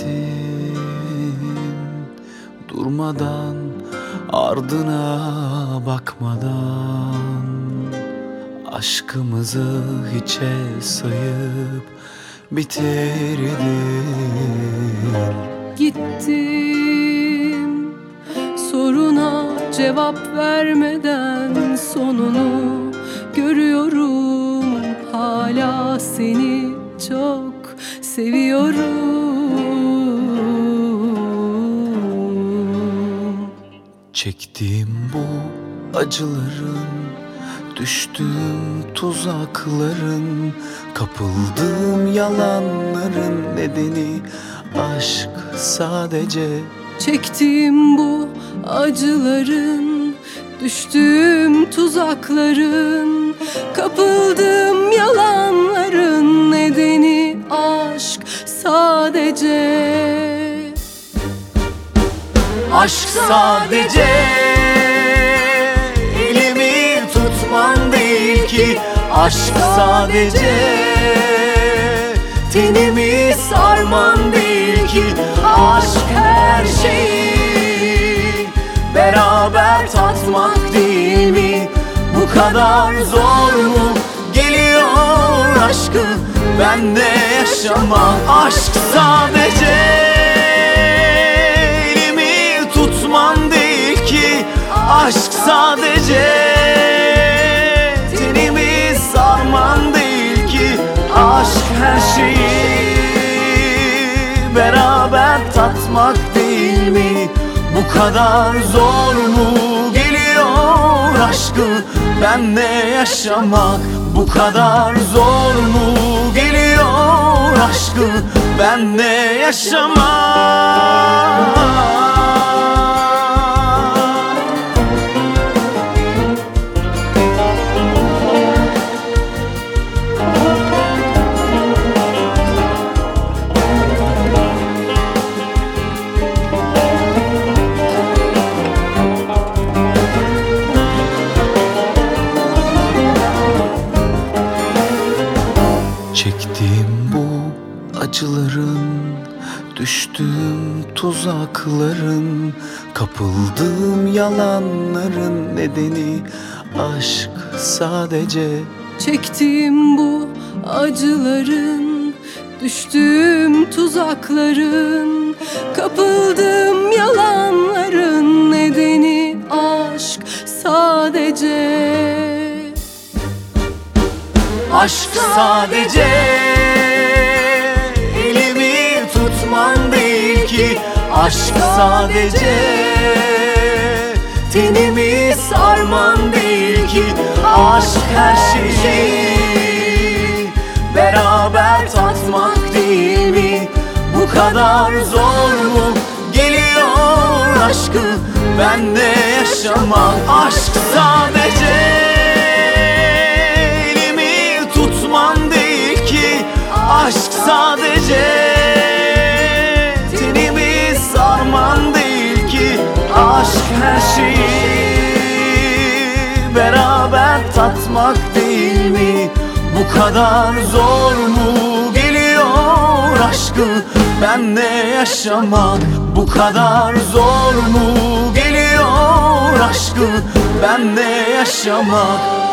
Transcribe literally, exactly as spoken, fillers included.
gittin durmadan, ardına bakmadan, aşkımızı hiçe sayıp bitirdin. Gittim soruna cevap vermeden, sonunu görüyorum. Hala seni çok seviyorum. Çektiğim bu acıların, düştüğüm tuzakların, kapıldığım yalanların nedeni aşk sadece. Çektiğim bu acıların, düştüğüm tuzakların, kapıldığım yalanların nedeni aşk sadece. Aşk sadece elimi tutman değil ki. Aşk sadece tenimi sarman değil ki. Aşk her şeyi beraber tatmak değil mi? Bu kadar zor mu geliyor aşkı bende yaşamak? Aşk sadece elimi tutman değil ki. Aşk sadece tenimi sarman değil ki. Aşk her şeyi beraber tatmak değil mi? Bu kadar zor mu geliyor aşkı benle yaşamak? Bu kadar zor mu geliyor aşkı benle yaşamak? Çektiğim bu acıların, düştüğüm tuzakların, kapıldığım yalanların nedeni aşk sadece. Çektiğim bu acıların, düştüğüm tuzakların, kapıldığım yalanların nedeni aşk sadece. Aşk sadece elimi tutman değil ki. Aşk sadece tenimi sarman değil ki. Aşk her şeyi beraber tatmak değil mi? Bu kadar zor mu geliyor aşkı bende yaşamak? Aşk sadece aşk sadece tenimi sarman değil ki. Aşk her şeyi beraber tatmak değil mi? Bu kadar zor mu geliyor aşkı benle yaşamak? Bu kadar zor mu geliyor aşkı benle yaşamak?